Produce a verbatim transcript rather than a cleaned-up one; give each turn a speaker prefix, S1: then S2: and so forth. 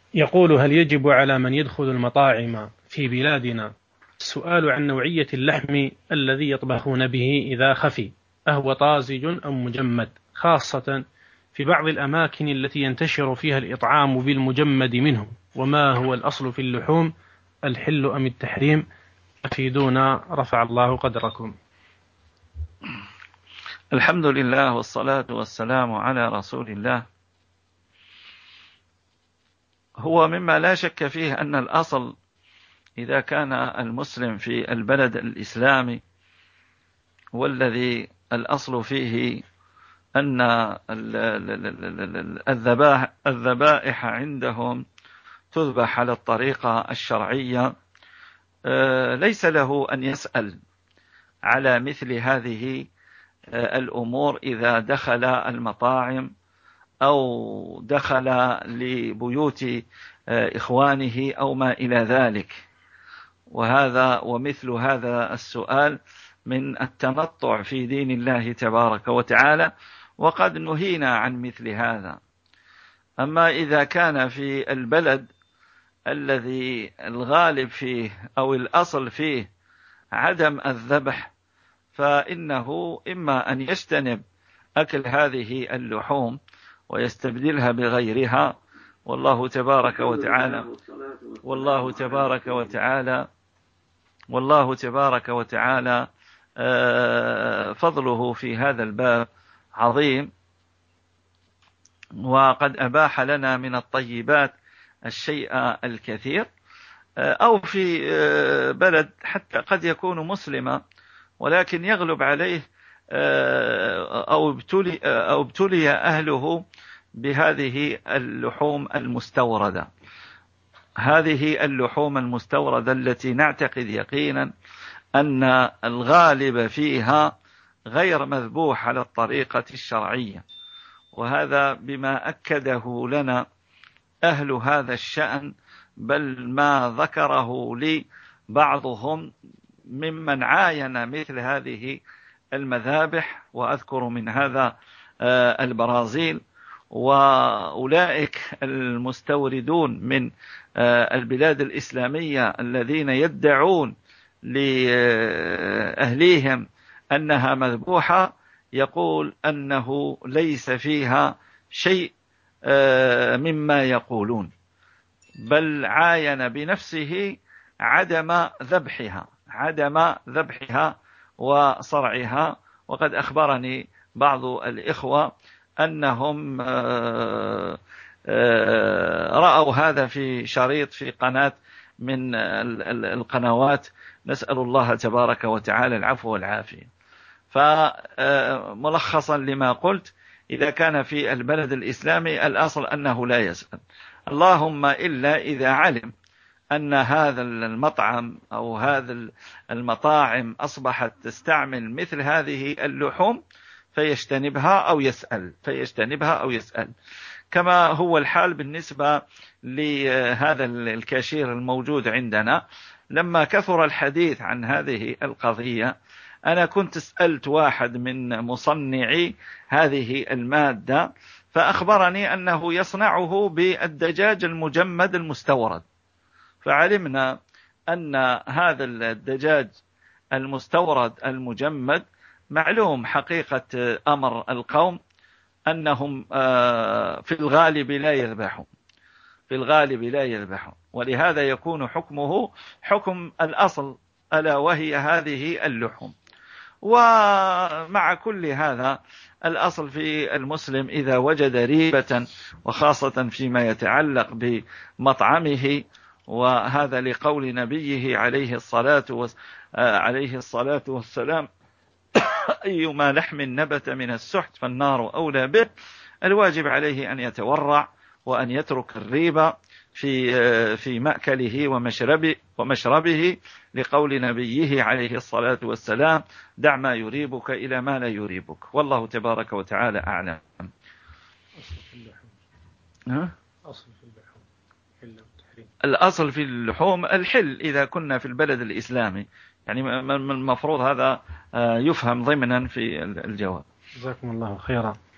S1: يقول: هل يجب على من يدخل المطاعم في بلادنا السؤال عن نوعية اللحم الذي يطبخون به إذا خفي، أهو طازج أم مجمد، خاصة في بعض الأماكن التي ينتشر فيها الإطعام بالمجمد منه؟ وما هو الأصل في اللحوم، الحل أم التحريم؟ أفيدونا رفع الله قدركم.
S2: الحمد لله والصلاة والسلام على رسول الله. هو مما لا شك فيه أن الأصل إذا كان المسلم في البلد الإسلامي والذي الأصل فيه أن الذبائح عندهم تذبح على الطريقة الشرعية، ليس له أن يسأل على مثل هذه الأمور إذا دخل المطاعم أو دخل لبيوت إخوانه أو ما إلى ذلك. وهذا ومثل هذا السؤال من التنطع في دين الله تبارك وتعالى، وقد نهينا عن مثل هذا. أما إذا كان في البلد الذي الغالب فيه أو الأصل فيه عدم الذبح، فإنه إما أن يجتنب أكل هذه اللحوم ويستبدلها بغيرها، والله تبارك وتعالى والله تبارك وتعالى والله تبارك وتعالى فضله في هذا الباب عظيم، وقد أباح لنا من الطيبات الشيء الكثير. أو في بلد حتى قد يكون مسلما ولكن يغلب عليه أو ابتلي, أو ابتلي أهله بهذه اللحوم المستوردة، هذه اللحوم المستوردة التي نعتقد يقينا أن الغالب فيها غير مذبوح على الطريقة الشرعية، وهذا بما أكده لنا أهل هذا الشأن، بل ما ذكره لي بعضهم ممن عاين مثل هذه المذابح، وأذكر من هذا البرازيل، وأولئك المستوردون من البلاد الإسلامية الذين يدعون لأهليهم أنها مذبوحة، يقول أنه ليس فيها شيء مما يقولون، بل عاين بنفسه عدم ذبحها عدم ذبحها وصرعها. وقد أخبرني بعض الإخوة أنهم رأوا هذا في شريط في قناة من القنوات، نسأل الله تبارك وتعالى العفو والعافية. فملخصا لما قلت، إذا كان في البلد الإسلامي الأصل أنه لا يسأل، اللهم إلا إذا علم أن هذا المطعم أو هذا المطاعم أصبحت تستعمل مثل هذه اللحوم فيجتنبها أو يسأل فيجتنبها أو يسأل كما هو الحال بالنسبة لهذا الكاشير الموجود عندنا. لما كثر الحديث عن هذه القضية، أنا كنت سألت واحد من مصنعي هذه المادة فأخبرني أنه يصنعه بالدجاج المجمد المستورد، فعلمنا أن هذا الدجاج المستورد المجمد معلوم حقيقة أمر القوم أنهم في الغالب لا يذبحون في الغالب لا يذبحون ولهذا يكون حكمه حكم الأصل، ألا وهي هذه اللحوم. ومع كل هذا الأصل في المسلم إذا وجد ريبة، وخاصة فيما يتعلق بمطعمه، وهذا لقول نبيه عليه الصلاة عليه الصلاة والسلام: أيما لحم نبت من السحت فالنار أولى به. الواجب عليه أن يتورع وأن يترك الريبة في في مأكله ومشربه ومشربه لقول نبيه عليه الصلاة والسلام: دع ما يريبك إلى ما لا يريبك. والله تبارك وتعالى أعلم. الأصل في اللحوم الحل إذا كنا في البلد الإسلامي، يعني من المفروض هذا يفهم ضمنا في الجواب.
S1: جزاكم الله خيرا.